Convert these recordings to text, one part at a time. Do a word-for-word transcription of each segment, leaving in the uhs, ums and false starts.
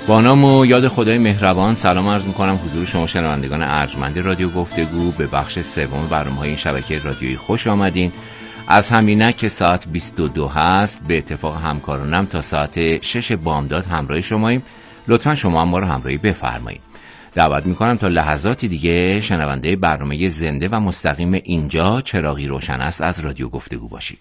با نام و یاد خدای مهربان سلام عرض میکنم حضور شما شنوندگان ارجمند رادیو گفتگو. به بخش سوم برنامه‌های این شبکه رادیویی خوش آمدین. از همینک که ساعت بیست و دو هست به اتفاق همکارانم تا ساعت شش بامداد همراه شماییم. لطفا شما هم ما رو همراهی بفرمایید. دعوت میکنم تا لحظاتی دیگه شنونده برنامه زنده و مستقیم اینجا چراغی روشن است از رادیو گفتگو باشید.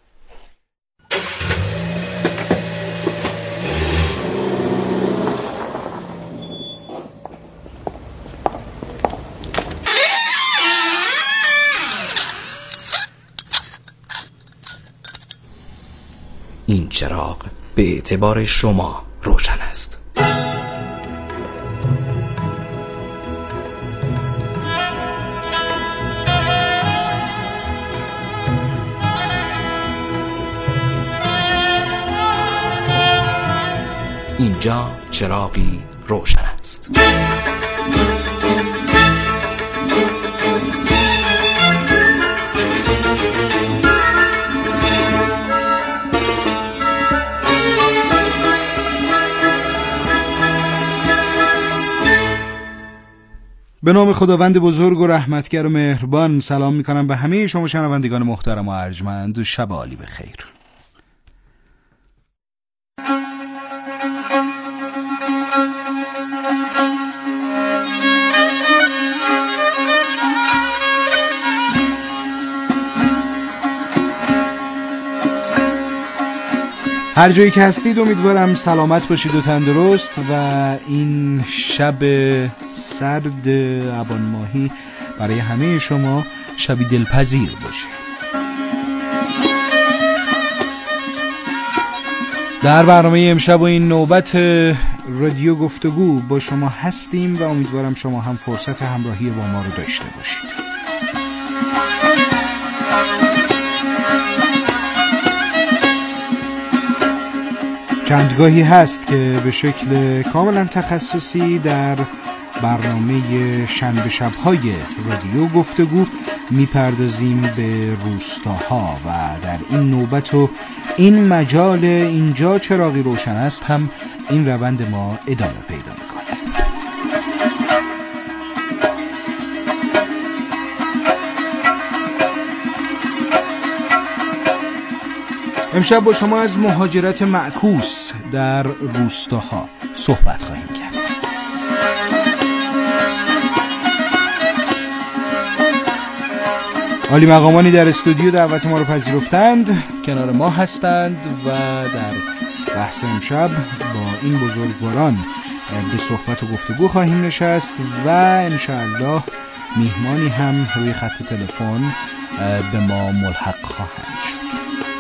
این چراغ به اعتبار شما روشن است. اینجا چراغی روشن است. به نام خداوند بزرگ و رحمتگر و مهربان سلام میکنم به همه شما شنوندگان محترم و ارجمند. شب عالی بخیر. هر جایی که هستید امیدوارم سلامت باشید و تندرست و این شب سرد ابان ماهی برای همه شما شبی دلپذیر باشه. در برنامه امشب و این نوبت رادیو گفتگو با شما هستیم و امیدوارم شما هم فرصت همراهی با ما رو داشته باشید. چندگاهی هست که به شکل کاملا تخصصی در برنامه شنبه شب‌های رادیو گفتگو میپردازیم به روستاها و در این نوبت و این مجال اینجا چراغی روشن است هم این روند ما ادامه پیدا میکنه. امشب با شما از مهاجرت معکوس در روستاها صحبت خواهیم کرد. عالی مقامانی در استودیو دعوت ما رو پذیرفتند، کنار ما هستند و در بحث امشب با این بزرگواران به صحبت و گفتگو خواهیم نشست و انشاءالله میهمانی هم روی خط تلفن به ما ملحق خواهند شد.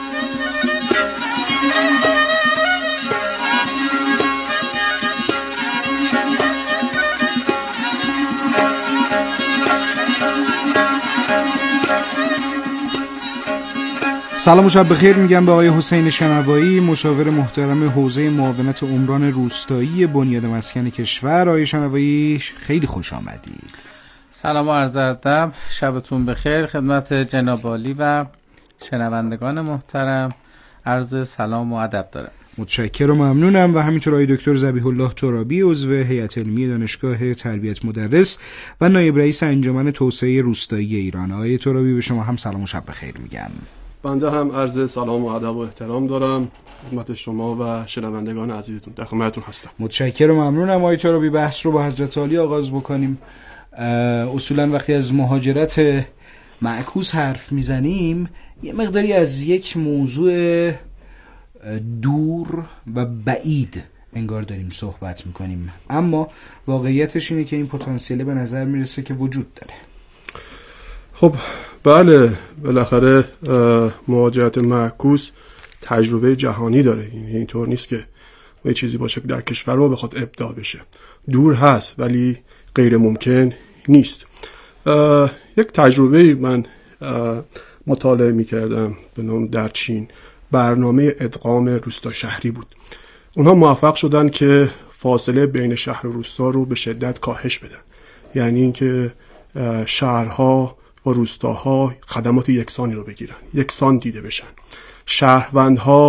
سلام و شب بخیر میگم به آقای حسین شنوایی، مشاور محترم حوزه معاونت عمران روستایی بنیاد مسکن کشور. آقای شنوایی خیلی خوش آمدید. سلام و عرض ادب، شبتون بخیر خدمت جناب عالی و شنوندگان محترم. عرض سلام و ادب دارم. متشکرم و ممنونم. و همینطور آقای دکتر ذبیح الله ترابی، عضو هیئت علمی دانشگاه تربیت مدرس و نایب رئیس انجمن توسعه روستایی ایران. آقای ترابی به شما هم سلام و شب بخیر میگم. بنده هم عرض سلام و ادب و احترام دارم خدمت شما و شنوندگان عزیزتون. در خدمتتون هستم. متشکرم و ممنونم. آقای ترابی بحث رو با حضرت عالی آغاز بکنیم. اصولا وقتی از مهاجرت معکوس حرف میزنیم یه مقداری از یک موضوع دور و بعید انگار داریم صحبت میکنیم، اما واقعیتش اینه که این پتانسیل به نظر میرسه که وجود داره. خب بله، بالاخره مهاجرت معکوس تجربه جهانی داره. این اینطور نیست که یه چیزی باشه که در کشور ما بخواد ابداع بشه. دور هست ولی غیر ممکن نیست. یک تجربه من مطالعه میکردم به نام در چین، برنامه ادغام روستا شهری بود. اونها موفق شدن که فاصله بین شهر و روستا رو به شدت کاهش بدن، یعنی اینکه شهرها و روستاها خدمات یکسانی رو بگیرن، یکسان دیده بشن. شهروندها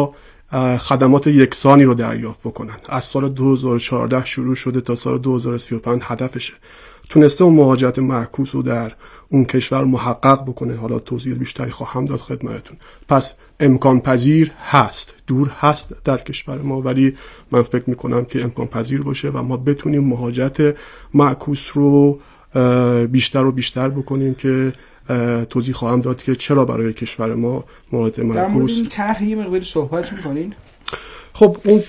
خدمات یکسانی رو دریافت بکنن. از سال دو هزار و چهارده شروع شده تا سال دو هزار و سی و پنج هدفشه. تونسته اون مهاجرت معکوس رو در اون کشور محقق بکنه. حالا توضیح بیشتری خواهم داد خدمتتون. پس امکان پذیر هست، دور هست در کشور ما، ولی من فکر میکنم که امکان پذیر باشه و ما بتونیم مهاجرت معکوس رو بیشتر و بیشتر بکنیم که توضیح خواهم داد که چرا برای کشور ما مهاجرت معکوس. در مورد این طرح یه مقداری صحبت میکنین؟ خب اون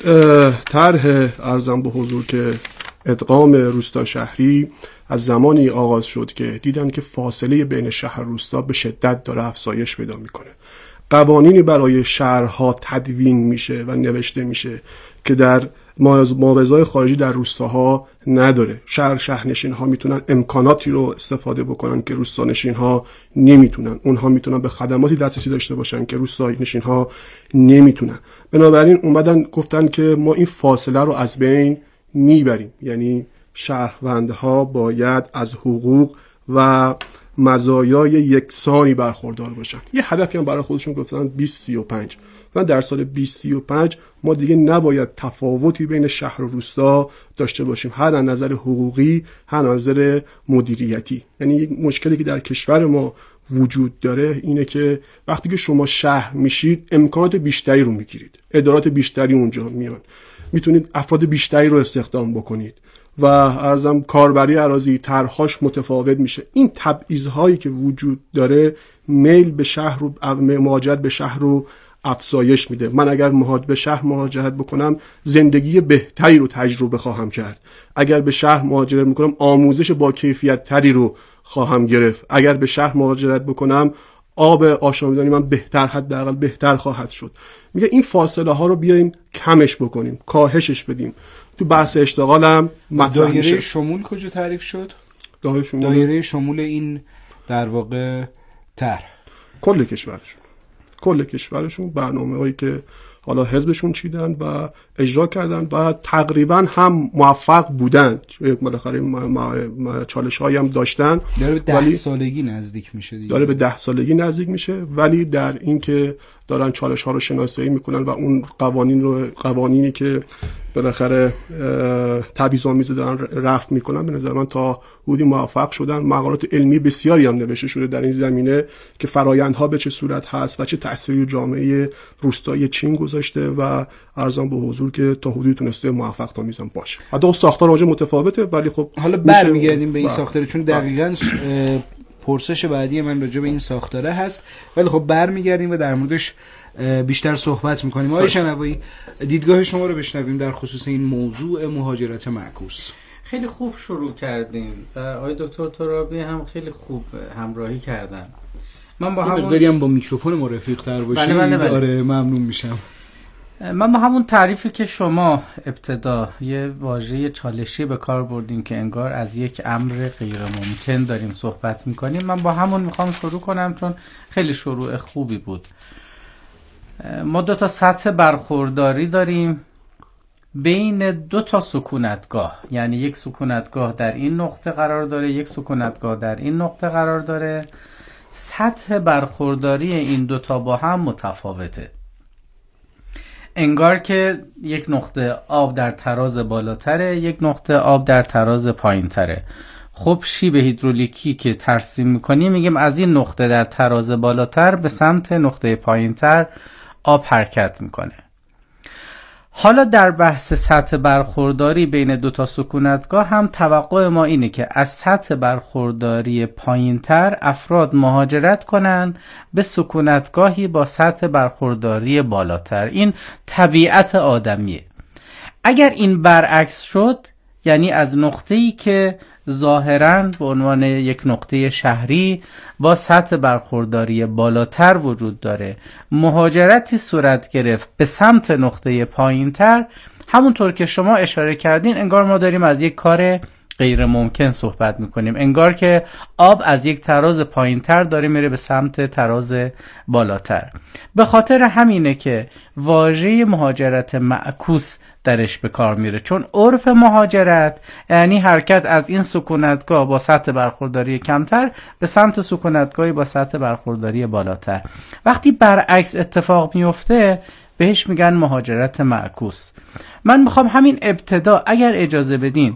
طرح ارزم به حضور که ادغام روستا شهری از زمانی آغاز شد که دیدن که فاصله بین شهر و روستا به شدت داره افزایش پیدا میکنه. قوانینی برای شهرها تدوین میشه و نوشته میشه که در معاوضه‌های خارجی در روستاها نداره. شهر شهرنشین ها میتونن امکاناتی رو استفاده بکنن که روستانشین ها نمیتونن. اونها میتونن به خدماتی دسترسی داشته باشن که روستانشین ها نمیتونن. بنابراین اومدن گفتن که ما این فاصله رو از بین میبریم، یعنی شهروندها باید از حقوق و مزایای یکسانی برخوردار باشن. یه هدفی هم برای خودشون گفتن بیست سی و پنج و در سال بیست سی و پنج ما دیگه نباید تفاوتی بین شهر و روستا داشته باشیم، هر از نظر حقوقی هر از نظر مدیریتی. یعنی یک مشکلی که در کشور ما وجود داره اینه که وقتی که شما شهر میشید امکانات بیشتری رو میگیرید، ادارات بیشتری اونجا میان، میتونید افراد بیشتری رو استخدام بکنید و ارزم کاربری اراضی طرح‌هاش متفاوت میشه. این تبعیض‌هایی که وجود داره میل به شهر رو مهاجرت به شهر رو افزایش میده. من اگر مهاجرت به شهر مهاجرت بکنم زندگی بهتری رو تجربه خواهم کرد. اگر به شهر مهاجرت میکنم آموزش با کیفیت تری رو خواهم گرفت. اگر به شهر مهاجرت بکنم آب آشامیدنی من بهتر حداقل بهتر خواهد شد. میگه این فاصله ها رو بیایم کمش بکنیم، کاهشش بدیم. تو بحث اشتغال هم دایره میشه. شمول کجا تعریف شد؟ دایره شمول دایره شمول این در واقع طرح کل کشورشون کل کشورشون برنامه‌هایی که حالا حزبشون چیدن و اجرا کردن و تقریبا هم موفق بودن. بالاخره چالش‌هایی هم داشتن. داره به ده سالگی نزدیک میشه دیگه. داره به ده سالگی نزدیک میشه ولی در این که دارن چالش‌ها رو شناسایی میکنن و اون قوانین رو قوانینی که بالاخره تبعیض‌آمیز دارن رفع میکنن، به نظر من تا حدودی موفق شدن. مقالات علمی بسیاری هم نوشته شده در این زمینه که فرآیندها به چه صورت هست و چه تأثیری جامعه روستایی چین گذاشته و ارزان به حضور که تا حدودی تونسته موفق آمیز باشه. حتی ساختار واژه متفاوته ولی خب حالا برمیگردیم به این ساختار، چون دقیقاً پرسش بعدی من راجع به این ساختاره هست، ولی خب برمیگردیم و در موردش بیشتر صحبت میکنیم. آقای شنوایی دیدگاه شما رو بشنویم در خصوص این موضوع مهاجرت معکوس. خیلی خوب شروع کردین و آقای دکتر ترابی هم خیلی خوب همراهی کردن. من با همون مقداری هم با میکروفون ما رفیق‌تر باشید. بله بله بله. آره ممنون میشم. من با همون تعریفی که شما ابتدا یه واژه چالشی به کار بردین که انگار از یک امر غیر ممکن داریم صحبت میکنیم، من با همون میخوام شروع کنم چون خیلی شروع خوبی بود. ما دو تا سطح برخورداری داریم بین دو تا سکونتگاه، یعنی یک سکونتگاه در این نقطه قرار داره، یک سکونتگاه در این نقطه قرار داره. سطح برخورداری این دو تا با هم متفاوته. انگار که یک نقطه آب در تراز بالاتره، یک نقطه آب در تراز پایین تره. خب شیب هیدرولیکی که ترسیم میکنیم میگیم از این نقطه در تراز بالاتر به سمت نقطه پایین تر آب حرکت میکنه. حالا در بحث سطح برخورداری بین دو تا سکونتگاه هم توقع ما اینه که از سطح برخورداری پایینتر افراد مهاجرت کنن به سکونتگاهی با سطح برخورداری بالاتر. این طبیعت آدمیه. اگر این برعکس شد، یعنی از نقطه‌ای که ظاهراً به عنوان یک نقطه شهری با سطح برخورداری بالاتر وجود داره مهاجرتی صورت گرفت به سمت نقطه پایینتر، همونطور که شما اشاره کردین انگار ما داریم از یک کار غیر ممکن صحبت میکنیم. انگار که آب از یک تراز پایینتر داره میره به سمت تراز بالاتر. به خاطر همینه که واژه مهاجرت معکوس درش به کار میره، چون عرف مهاجرت یعنی حرکت از این سکونتگاه با سطح برخورداری کمتر به سمت سکونتگاهی با سطح برخورداری بالاتر. وقتی برعکس اتفاق میفته بهش میگن مهاجرت معکوس. من میخوام همین ابتدا اگر اجازه بدین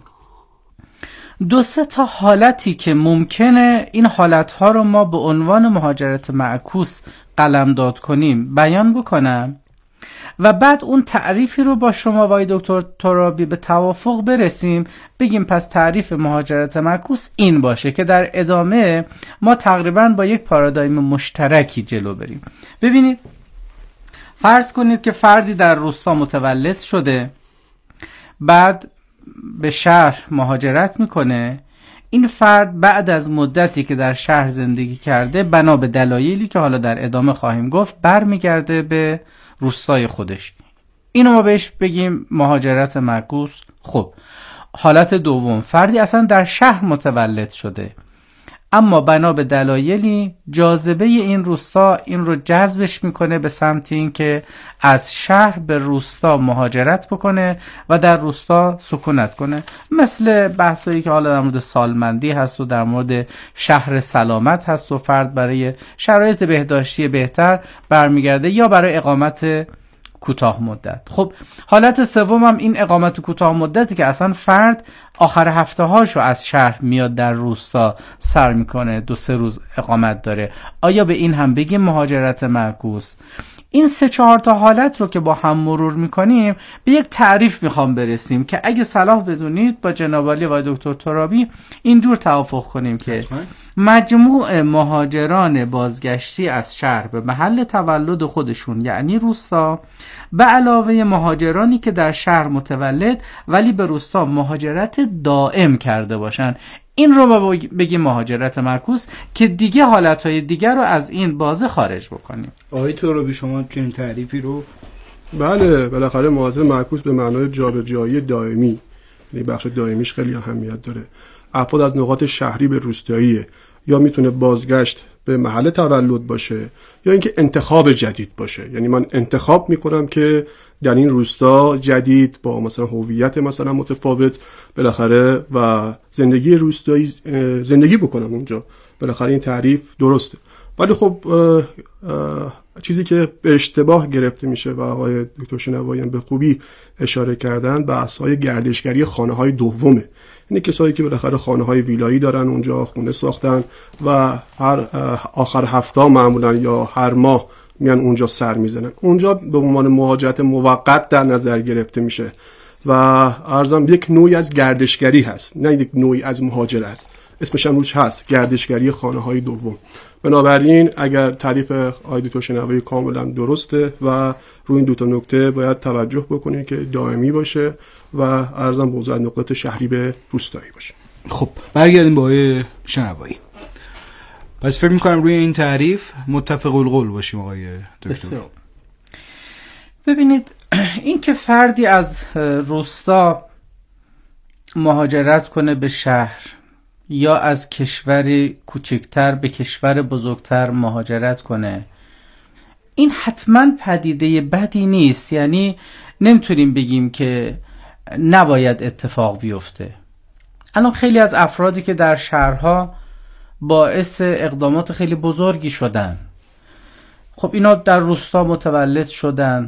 دو سه تا حالتی که ممکنه این حالتها رو ما به عنوان مهاجرت معکوس قلمداد کنیم بیان بکنم و بعد اون تعریفی رو با شما وای دکتر ترابی به توافق برسیم، بگیم پس تعریف مهاجرت معکوس این باشه که در ادامه ما تقریبا با یک پارادایم مشترکی جلو بریم. ببینید فرض کنید که فردی در روستا متولد شده، بعد به شهر مهاجرت میکنه. این فرد بعد از مدتی که در شهر زندگی کرده بنا به دلایلی که حالا در ادامه خواهیم گفت برمیگرده به روستای خودش. اینو ما بهش بگیم مهاجرت معکوس. خب حالت دوم، فردی اصلا در شهر متولد شده اما بنا به دلایلی جاذبه این روستا این رو جذبش میکنه به سمت این که از شهر به روستا مهاجرت بکنه و در روستا سکونت کنه، مثل بحثایی که حالا در مورد سالمندی هست و در مورد شهر سلامت هست و فرد برای شرایط بهداشتی بهتر برمیگرده یا برای اقامت کوتاه مدت. خب حالت سوم هم این اقامت کوتاه مدتی که اصلا فرد آخر هفته هاشو از شهر میاد در روستا سر میکنه، دو سه روز اقامت داره. آیا به این هم بگیم مهاجرت معکوس؟ این سه چهار تا حالت رو که با هم مرور میکنیم به یک تعریف میخوام برسیم که اگه صلاح بدونید با جناب عالی و دکتر ترابی اینجور توافق کنیم که مجموع مهاجران بازگشتی از شهر به محل تولد خودشون یعنی روستا به علاوه مهاجرانی که در شهر متولد ولی به روستا مهاجرت دائم کرده باشن، این رو ما بگیم مهاجرت معکوس که دیگه حالتهای دیگر رو از این بازه خارج بکنیم. آقای ترابی شما چنین تعریفی رو؟ بله، بالاخره مهاجرت معکوس به معنای جابجایی دائمی، یعنی بخش دائمیش خیلی اهمیت داره. افراد از نقاط شهری به روستاییه، یا میتونه بازگشت به محل تولد باشه یا اینکه انتخاب جدید باشه، یعنی من انتخاب میکنم که در این روستا جدید با مثلا هویت مثلا متفاوت بالاخره و زندگی روستایی زندگی بکنم اونجا. بالاخره این تعریف درسته، ولی خب اه اه چیزی که به اشتباه گرفته میشه و آقای دکتر شنواییان به خوبی اشاره کردن بحث‌های گردشگری خانه‌های دومه. یعنی کسایی که بالاخره خانه‌های ویلایی دارن اونجا خونه ساختن و هر آخر هفته معمولا یا هر ماه میان اونجا سر میزنن، اونجا به عنوان مهاجرت موقت در نظر گرفته میشه و ارزم یک نوعی از گردشگری هست، نه یک نوعی از مهاجرت. اسمش هم روش هست، گردشگری خانه‌های دوم. بنابراین اگر تعریف آقای دکتر شنوایی کاملا درسته و روی این دو تا نکته باید توجه بکنید که دائمی باشه و ارزم به حضور نقاط شهری به روستایی باشه. خب برگردیم با آقای شنوایی. پس فکر می‌کنم روی این تعریف متفق القول باشیم آقای دکتر. ببینید این که فردی از روستا مهاجرت کنه به شهر یا از کشوری کوچکتر به کشور بزرگتر مهاجرت کنه، این حتما پدیده بدی نیست. یعنی نمیتونیم بگیم که نباید اتفاق بیفته. الان خیلی از افرادی که در شهرها باعث اقدامات خیلی بزرگی شدن، خب اینا در روستا متولد شدن،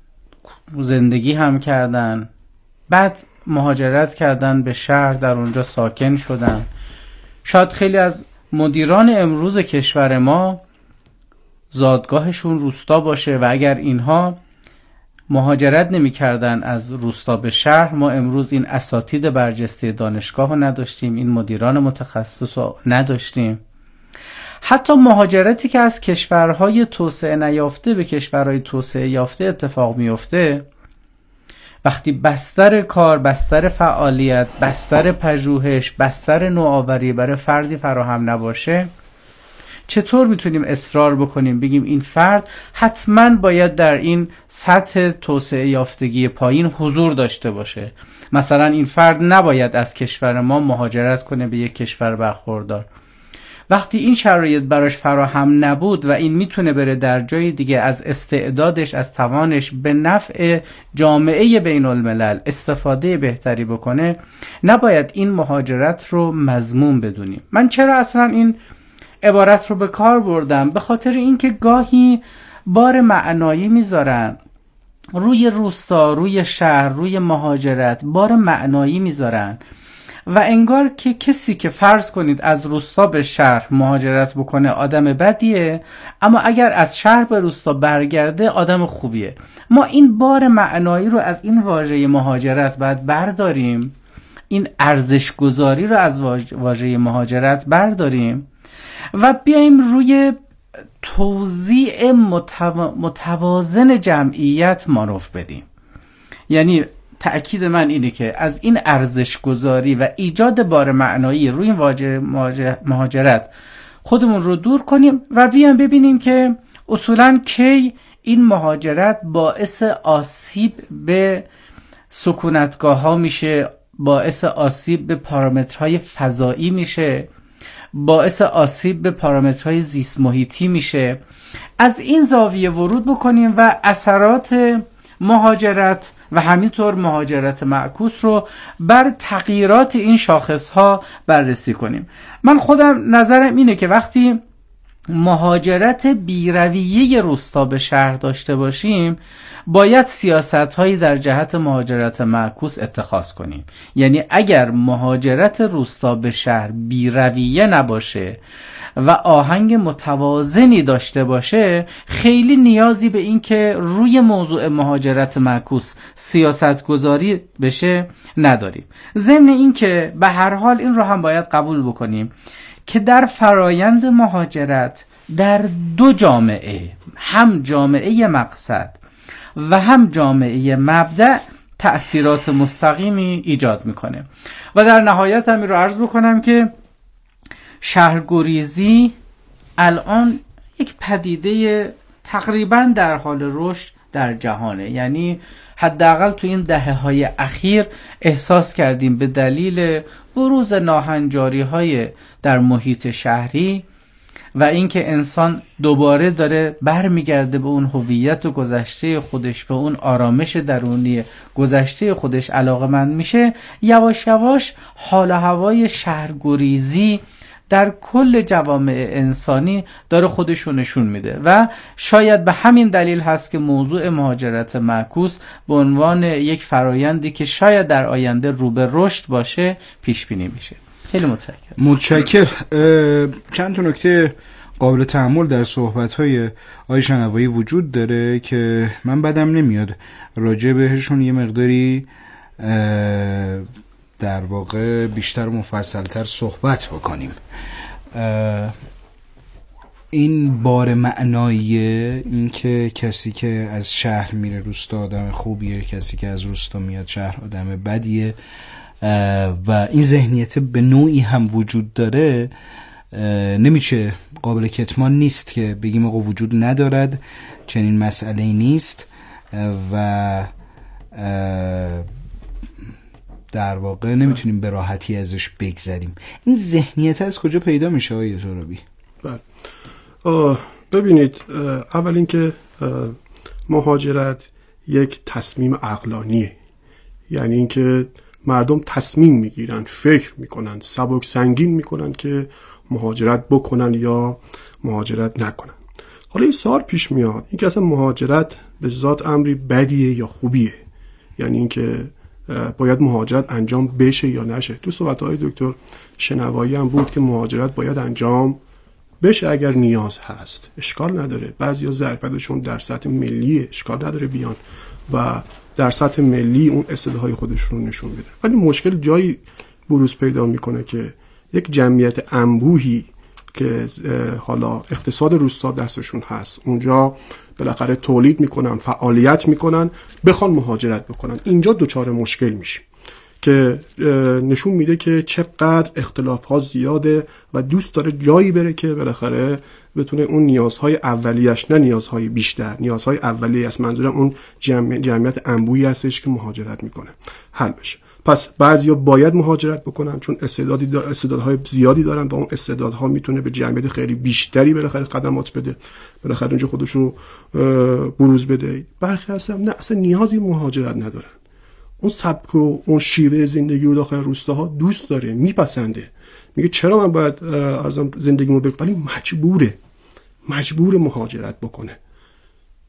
زندگی هم کردن، بعد مهاجرت کردن به شهر، در اونجا ساکن شدن. شاید خیلی از مدیران امروز کشور ما زادگاهشون روستا باشه و اگر اینها مهاجرت نمی کردن از روستا به شهر، ما امروز این اساتید برجسته دانشگاه رو نداشتیم، این مدیران متخصص رو نداشتیم. حتی مهاجرتی که از کشورهای توسعه نیافته به کشورهای توسعه یافته اتفاق میفته، وقتی بستر کار، بستر فعالیت، بستر پژوهش، بستر نوآوری برای فردی فراهم نباشه، چطور میتونیم اصرار بکنیم بگیم این فرد حتما باید در این سطح توسعه یافتگی پایین حضور داشته باشه؟ مثلا این فرد نباید از کشور ما مهاجرت کنه به یک کشور برخوردار. وقتی این شرایط براش فراهم نبود و این میتونه بره در جای دیگه از استعدادش، از توانش به نفع جامعه بین الملل استفاده بهتری بکنه، نباید این مهاجرت رو مذموم بدونیم. من چرا اصلا این عبارت رو به کار بردم؟ به خاطر اینکه گاهی بار معنایی میذارن روی روستا، روی شهر، روی مهاجرت بار معنایی میذارن و انگار که کسی که فرض کنید از روستا به شهر مهاجرت بکنه آدم بدیه، اما اگر از شهر به روستا برگرده آدم خوبیه. ما این بار معنایی رو از این واژه مهاجرت باید برداریم، این ارزش گذاری رو از واژه مهاجرت برداریم و بیایم روی توزیع متو... متوازن جمعیت مانور بدیم. یعنی تأکید من اینه که از این ارزش گذاری و ایجاد بار معنایی روی واژه مهاجرت خودمون رو دور کنیم و بیایم ببینیم که اصولاً کی این مهاجرت باعث آسیب به سکونتگاه ها میشه، باعث آسیب به پارامترهای فضایی میشه، باعث آسیب به پارامترهای زیست محیطی میشه. از این زاویه ورود بکنیم و اثرات مهاجرت و همینطور مهاجرت معکوس رو بر تغییرات این شاخص ها بررسی کنیم. من خودم نظرم اینه که وقتی مهاجرت بیرویه روستا به شهر داشته باشیم باید سیاست هایی در جهت مهاجرت معکوس اتخاذ کنیم. یعنی اگر مهاجرت روستا به شهر بیرویه نباشه و آهنگ متوازنی داشته باشه خیلی نیازی به این که روی موضوع مهاجرت معکوس سیاست گذاری بشه نداریم. ضمن این که به هر حال این رو هم باید قبول بکنیم که در فرایند مهاجرت در دو جامعه، هم جامعه مقصد و هم جامعه مبدأ، تأثیرات مستقیمی ایجاد میکنه. و در نهایت هم رو عرض بکنم که شهرگریزی الان یک پدیده تقریبا در حال رشد در جهانه. یعنی حداقل تو این دهه‌های اخیر احساس کردیم به دلیل بروز ناهنجاری‌های در محیط شهری و اینکه انسان دوباره داره برمیگرده به اون هویت و گذشته خودش، به اون آرامش درونی گذشته خودش علاقه‌مند میشه، یواش یواش حال و هوای شهرگریزی در کل جوامع انسانی داره خودش رو نشون میده و شاید به همین دلیل هست که موضوع مهاجرت معکوس به عنوان یک فرایندی که شاید در آینده رو به رشد باشه پیش بینی میشه. خیلی متشکرم. متشکر. چند تا نکته قابل تأمل در صحبت‌های آقای شنوایی وجود داره که من بدم نمیاد راجع بهشون یه مقداری در واقع بیشتر و مفصلتر صحبت بکنیم. این بار معنایی، این که کسی که از شهر میره روستا آدم خوبیه، کسی که از روستا میاد شهر آدم بدیه و این ذهنیت به نوعی هم وجود داره، نمیشه، قابل کتمان نیست که بگیم آقا وجود ندارد، چنین مسئله‌ای نیست و در واقع نمیتونیم به راحتی ازش بگذریم. این ذهنیت از کجا پیدا میشه آقای ترابی؟ بله، ببینید، اول اینکه مهاجرت یک تصمیم عقلانیه. یعنی اینکه مردم تصمیم میگیرن، فکر میکنن، سبک سنگین میکنن که مهاجرت بکنن یا مهاجرت نکنن. حالا این سوال پیش میاد، اینکه اصلا مهاجرت به ذات امری بدیه یا خوبیه؟ یعنی اینکه باید مهاجرت انجام بشه یا نشه؟ تو صحبت‌های دکتر شنوایی هم بود که مهاجرت باید انجام بشه اگر نیاز هست، اشکال نداره. بعضیا ظرفیتشون در سطح ملی اشکال نداره بیان و در سطح ملی اون استعدادهای خودشون رو نشون بده. ولی مشکل جایی بروز پیدا میکنه که یک جمعیت انبوهی که حالا اقتصاد روستا دستشون هست، اونجا بالاخره تولید میکنن، فعالیت میکنن، بخوان مهاجرت بکنن، اینجا دوچار مشکل میشه که نشون میده که چقدر اختلاف ها زیاده و دوست داره جایی بره که بالاخره بتونه اون نیازهای اولیش، نه نیازهای بیشتر، نیازهای اولیه است، منظورم اون جمع، جمعیت انبوهی هستش که مهاجرت میکنه، حل بشه. پس بعضیا باید مهاجرت بکنن چون استعدادی دا استعدادهای زیادی دارن و اون استعدادها میتونه به جمعیت خیلی بیشتری بالاخره خدمات بده، بالاخره اونجا خودش رو بروز بده. برخی هستن نه، اصلا نیازی مهاجرت ندارن، اون سبک و اون شیوه زندگی رو داخل روستاها دوست داره، میپسنده، میگه چرا من باید ارزم زندگیمو بکنم، ولی مجبوره مجبور مهاجرت بکنه.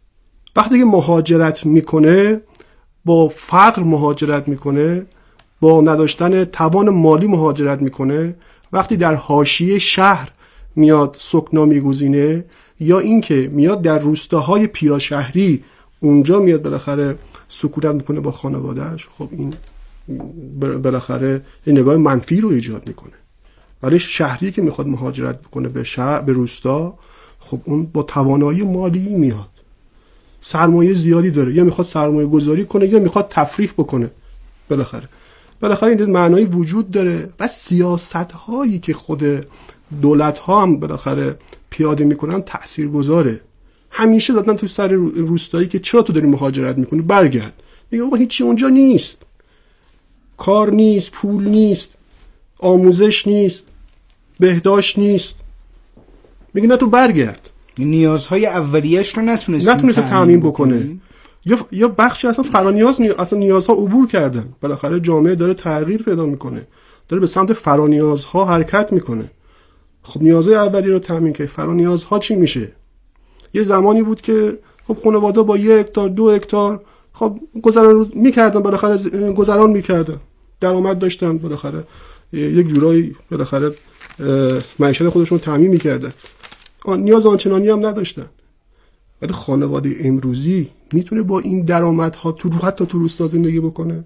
وقتی که مهاجرت میکنه با فقر مهاجرت میکنه، با نداشتن توان مالی مهاجرت میکنه، وقتی در حاشیه شهر میاد سکنا میگزینه، یا اینکه میاد در روستاهای پیراشهری اونجا میاد بالاخره سکونت میکنه با خانوادهش، خب این بالاخره این نگاه منفی رو ایجاد میکنه. ولی شهری که میخواد مهاجرت بکنه به شهر، به روستا، خب اون با توانایی مالی میاد، سرمایه زیادی داره، یا میخواد سرمایه گذاری کنه یا میخواد تفریح بکنه. بالاخره بالاخره این معنایی وجود داره و سیاست هایی که خود دولت ها هم بالاخره پیاده میکنن تاثیرگذاره. همیشه دادن تو سر روستایی که چرا تو داری مهاجرت میکنی، برگرد. میگه آقا هیچی اونجا نیست، کار نیست، پول نیست، آموزش نیست، بهداشت نیست. میگه نه تو برگرد. نیازهای اولیه‌اش رو نتونست نتونست تامین بکنه. یا یا بخشی اصلا فرانیاز نی... اصلا نیازها عبور کردن. بالاخره جامعه داره تغییر پیدا میکنه، داره به سمت فرانیازها حرکت میکنه. خب نیازهای اولیه رو تامین که فرانیازها چی میشه؟ یه زمانی بود که خب خانواده با یک هکتار دو هکتار خب گذران روز میکردن، بالاخره گذران میکردن، درآمد داشتن، بالاخره یک جورایی بالاخره معیشت خودشون رو تامین میکردن، نیاز آنچنانی هم نداشتن. ولی خانواده امروزی میتونه با این درآمدها تو رو حتی تو روستا زندگی بکنه؟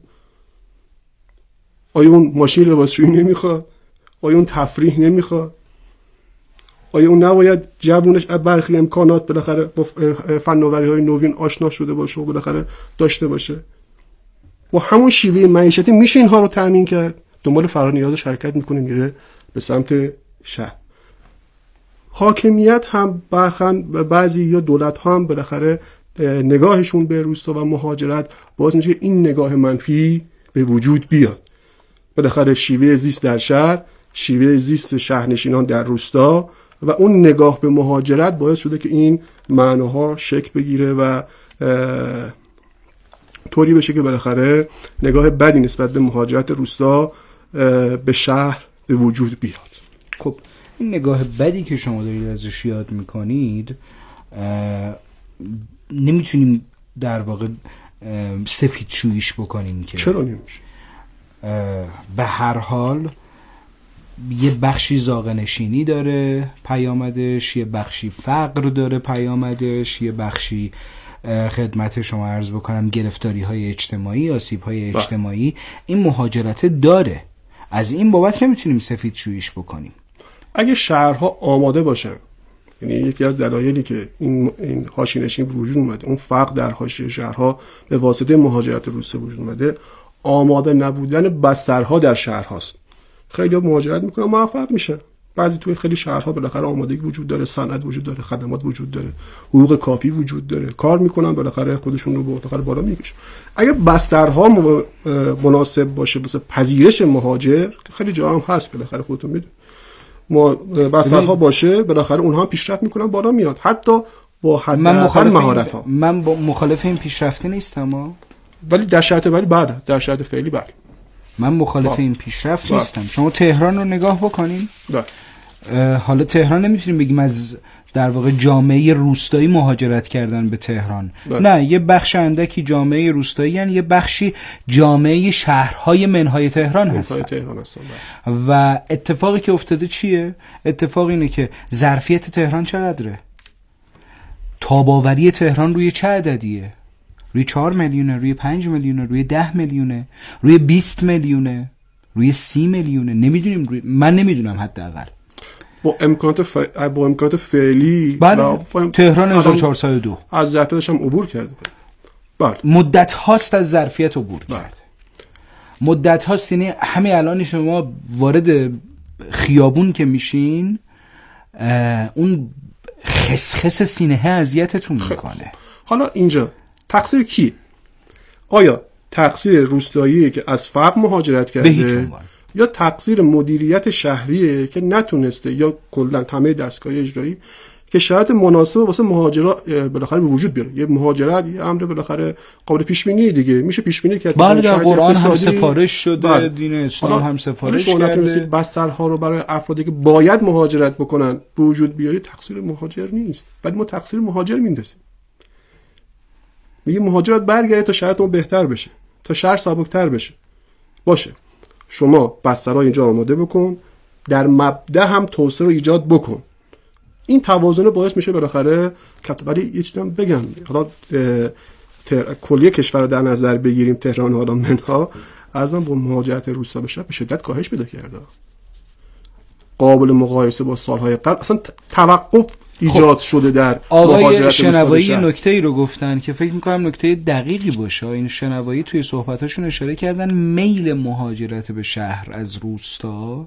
آیا اون ماشین لباسشویی نمیخواد؟ آیا اون تفریح نمیخواد؟ آیا اون نباید جوونش برخی امکانات بالاخره با فناوری‌های نوین آشنا شده باشه و بالاخره داشته باشه؟ با همون شیوه معیشتی میشه اینها رو تامین کرد. دنبال فرانیازش حرکت میکنه، میره به سمت شهر. حاکمیت هم برخن بعضی یا دولت ها هم بالاخره نگاهشون به روستا و مهاجرت باعث میشه این نگاه منفی به وجود بیاد. بالاخره شیوه زیست در شهر، شیوه زیست شهرنشینان در روستا و اون نگاه به مهاجرت باعث شده که این معناها شکل بگیره و طوری بشه که بالاخره نگاه بدی نسبت به مهاجرت روستا به شهر به وجود بیاد. خب این نگاه بدی که شما دارید ازش یاد میکنید نمیتونیم در واقع سفید شویش بکنیم که چرا نمیشه؟ به هر حال یه بخشی زاغه‌نشینی داره پیامدش، یه بخشی فقر داره پیامدش، یه بخشی خدمت شما عرض بکنم گرفتاری های اجتماعی، آسیب های اجتماعی این مهاجرت داره. از این بابت نمیتونیم سفید شویش بکنیم. اگه شهرها آماده باشن، یعنی یکی از دلایلی که این این حاشیه‌نشینی به وجود اومده، اون فقر در حاشیه شهرها به واسطه مهاجرت روستا وجود اومده، آماده نبودن بسترها در شهرهاست. خیلی مهاجرت میکنن، موفق میشن. بعضی توی خیلی شهرها بالاخره آمادگی وجود داره، صنعت وجود داره، خدمات وجود داره، حقوق کافی وجود داره، کار میکنن، بالاخره خودشون رو بالاخره بالا میکشن. اگه بسترها مناسب باشه واسه پذیرش مهاجر، خیلی جا هم هست بالاخره خودتون میدونید، ما بسترها باشه بالاخره اونها هم پیشرفت میکنن، بالا میاد، حتی با حد مهارت ها. من با مخالف این پیشرفته نیستم، ولی در شرط ولی بعد در شرط فعلی بله من مخالف با. این پیشرفت با. نیستم. شما تهران رو نگاه بکنین. حالا تهران نمیتونیم بگیم از در واقع جامعه روستایی مهاجرت کردن به تهران. با. نه، یه بخش اندکی جامعه روستایی، یعنی یه بخشی جامعه شهرهای منهای تهران هستن. تهران هستن. و اتفاقی که افتاده چیه؟ اتفاق اینه که ظرفیت تهران چقدره؟ تاباوری تهران روی چه عددیه؟ روی چهار میلیونه، روی پنج میلیونه، روی ده میلیونه، روی بیست میلیونه، روی سی میلیونه؟ نمیدونیم. روی... من نمیدونم حداقل. با امکانات ف... با امکانات فعلی بله با... تهران هزار و چهارصد و دو از ظرفیتش هم عبور کرده. بله مدت هاست از ظرفیت عبور بله. کرده. مدت هاست، یعنی همین الان شما وارد خیابون که میشین اون خسخس سینه اذیتتون میکنه. حالا اینجا تقصیر کی؟ آیا تقصیر روستاییه که از فقر مهاجرت کرده، یا تقصیر مدیریت شهریه که نتونسته، یا کلا همه دستگاه اجرایی که شرایط مناسب واسه مهاجرت بالاخره به وجود بیاره؟ یه مهاجرت یه امر بالاخره قابل پیش بینی دیگه، میشه پیش بینی کرد. بله در قرآن هم سفارش شده، بله. دین اسلام هم سفارش کرده. نتونستید بسترها رو برای افرادی که باید مهاجرت بکنن به وجود بیاری، تقصیر مهاجر نیست، ولی ما تقصیر مهاجر میندازیم. میگه مهاجرت برگرده تا شرایطمون بهتر بشه، تا شهر سبکتر بشه. باشه شما بسترها اینجا آماده بکن، در مبدا هم توسعه رو ایجاد بکن. این توازن باعث میشه بالاخره. ولی یه چیزی بگم، حالا کلیه کشور رو در نظر بگیریم، تهران حالا منها ارزم با مهاجرت روستا به شهر به شدت کاهش پیدا کرده، قابل مقایسه با سالهای قبل. اصلا توقف ایجاد شده در آقای شنوایی نکته ای رو گفتن که فکر میکنم نکته دقیقی باشه. این شنوایی توی صحبتاشون اشاره کردن میل مهاجرت به شهر از روستا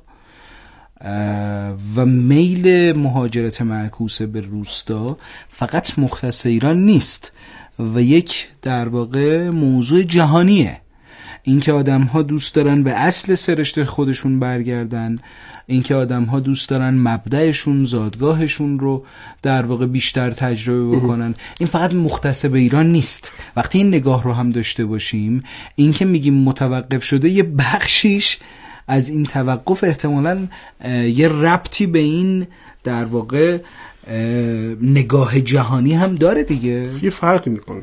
و میل مهاجرت معکوس به روستا فقط مختص ایران نیست و یک در واقع موضوع جهانیه. اینکه آدم‌ها دوست دارن به اصل سرشت خودشون برگردن، اینکه آدم‌ها دوست دارن مبدأشون، زادگاهشون رو در واقع بیشتر تجربه بکنن، این فقط مختص به ایران نیست. وقتی این نگاه رو هم داشته باشیم، اینکه میگیم متوقف شده، یه بخشیش از این توقف احتمالاً یه ربطی به این در واقع نگاه جهانی هم داره دیگه. یه فرقی میکنه.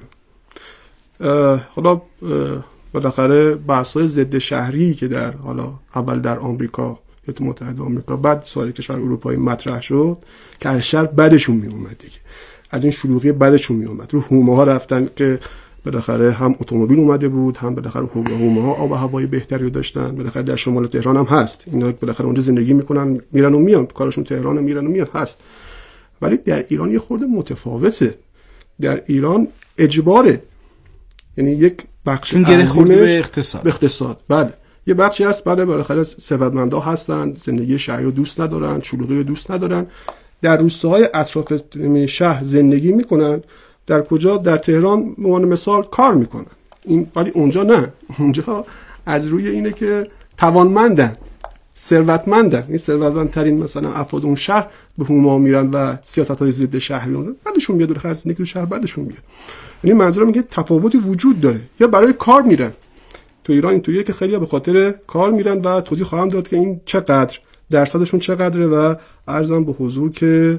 حالا بالاخره بحث‌های ضد شهری که در حالا اول در آمریکا، ایالات متحده آمریکا، بعد سایر کشور اروپایی مطرح شد که از شهر بعدشون می اومد دیگه، از این شلوغی بعدشون می اومد. رو هومه ها رفتن که بالاخره هم اتومبیل اومده بود، هم بالاخره هومه ها آب و هوای بهتری رو داشتن. بالاخره در شمال تهران هم هست، اینا بالاخره اونجا زندگی میکنن، میرن و میان، کارشون تهران، میرن و میان هست. ولی در ایران یه خورده متفاوته. در ایران اجباره، یعنی یک بخش عظیم به اقتصاد. به اقتصاد بله، یه بخشی هست بله بالاخره ثروتمندا هستن، زندگی شهری رو دوست ندارن، شلوغی رو دوست ندارن، در روستاهای اطراف شهر زندگی میکنن. در کجا؟ در تهران به عنوان مثال کار میکنن. این ولی اونجا نه، اونجا از روی اینه که توانمندن، ثروتمندن، این ثروتمندترین مثلا افراد اون شهر به هوما میرن و سیاست‌های ضد شهری اون بعدشون میاد، دور زندگی تو شهر بعدشون میاد. یعنی منظورم میگه تفاوتی وجود داره. یا برای کار میرن، تو ایران اینطوریه که خیلی‌ها به خاطر کار میرن و توضیح خواهم داد که این چقدر درصدشون چقدره و عرضم به حضور که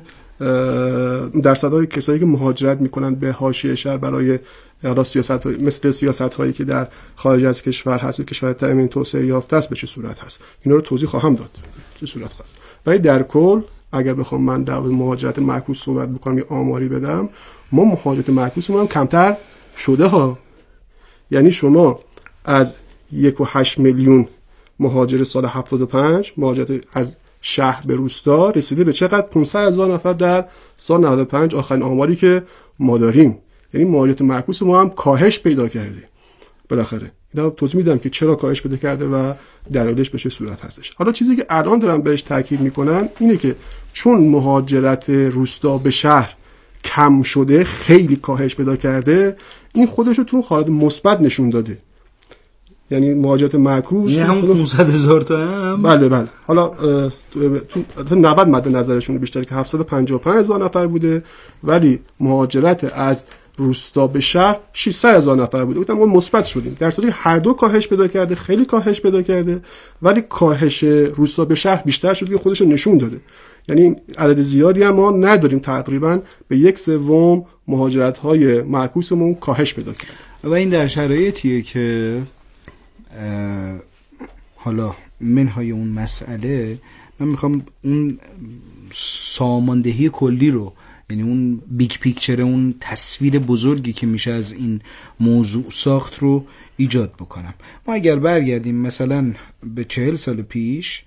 درصدهای کسایی که مهاجرت میکنن به حاشیه شهر برای حالا سیاست مثل سیاست هایی که در خارج از کشور هست، کشور تأمین توسعه یافته است، به چه صورت هست، اینا رو توضیح خواهم داد چه صورت هست. ولی در کل اگر بخوام من در مهاجرت معکوس صحبت بکنم یا آماری بدم، ما مهاجرت معکوسمون هم کمتر شده ها. یعنی شما از یک و هشت میلیون مهاجر سال هفتاد و پنج مهاجرت از شهر به روستا رسیده به چقدر؟ پانصد هزار نفر در سال نود و پنج، آخرین آماری که ما داریم. یعنی مهاجرت معکوس ما هم کاهش پیدا کرده. بالاخره اینا توضیح میدم که چرا کاهش پیدا کرده و دلایلش به چه صورت هستش. حالا چیزی که الان دارن بهش تاکید میکنن اینه که چون مهاجرت روستا به شهر کم شده، خیلی کاهش پیدا کرده، این خودش رو تو حالت مثبت نشون داده. یعنی مهاجرت معکوس یعنی همون پانصد هزار تا هم بله بله حالا تو نود مد نظرشون بیشتر که هفتصد و پنجاه و پنج هزار نفر بوده، ولی مهاجرت از روستا به شهر ششصد هزار نفر بوده. گفتم ما مثبت شدیم، در صورتی هر دو کاهش پیدا کرده، خیلی کاهش پیدا کرده، ولی کاهش روستا به شهر بیشتر شده که خودش رو نشون داده. یعنی عدد زیادی هم ما نداریم، تقریبا به یک سوم مهاجرت های معکوسمون کاهش پیدا کرده. و این در شرایطیه که حالا منهای اون مسئله من میخوام اون ساماندهی کلی رو، یعنی اون بیگ پیکچر، اون تصویر بزرگی که میشه از این موضوع ساخت رو ایجاد بکنم. ما اگر برگردیم مثلا به چهل سال پیش،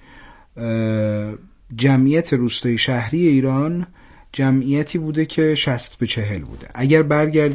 جمعیت روستای شهری ایران جمعیتی بوده که شصت به چهل بوده. اگر برگردیم